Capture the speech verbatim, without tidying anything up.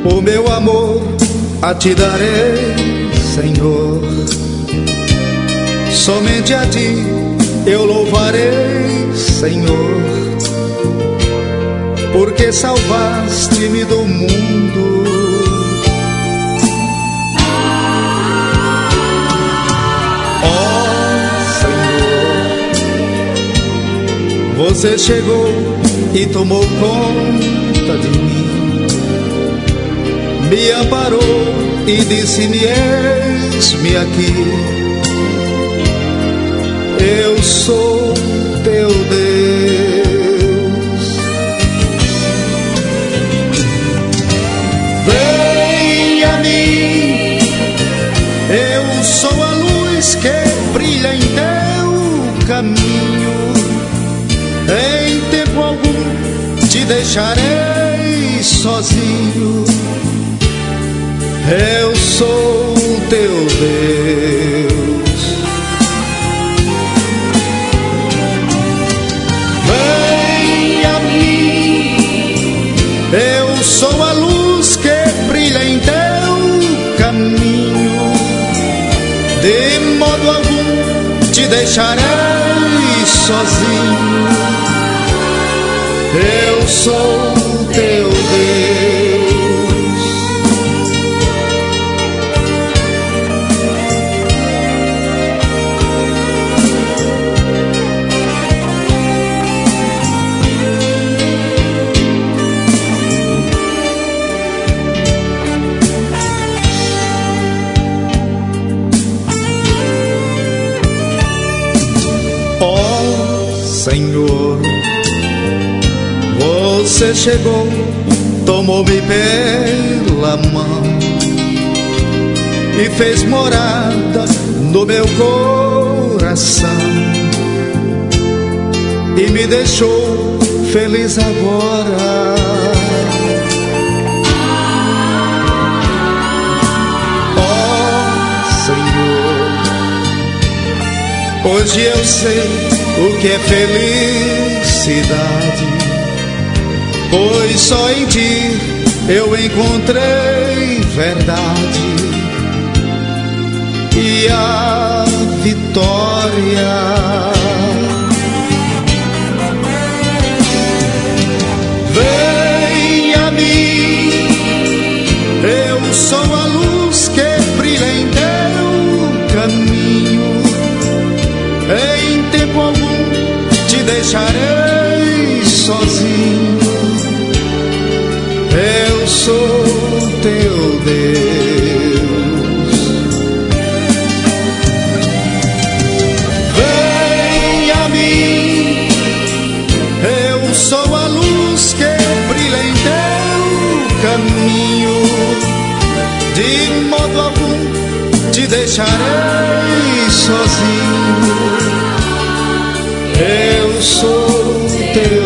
O meu amor a ti darei, Senhor. Somente a ti eu louvarei, Senhor, porque salvaste-me do mundo. Ó Senhor, você chegou e tomou conta de mim, me amparou e disse-me: eis-me aqui. Eu sou teu Deus. Vem a mim, eu sou a luz que brilha em teu caminho. Em tempo algum te deixarei sozinho. Eu sou teu Deus. Vem a mim, eu sou a luz que brilha em teu caminho. De modo algum te deixarei sozinho. Eu sou teu Deus. Senhor, você chegou, tomou-me pela mão e fez morada no meu coração e me deixou feliz agora. Ó Senhor, hoje eu sei o que é felicidade, pois só em ti eu encontrei verdade e a vitória. Vem a mim, eu sou a luz que brilha em teu caminho. Em tempo algum te deixarei sozinho. Eu sou teu Deus. Vem a mim, eu sou a luz que brilha em teu caminho. De modo algum te deixarei sozinho. Eu sou teu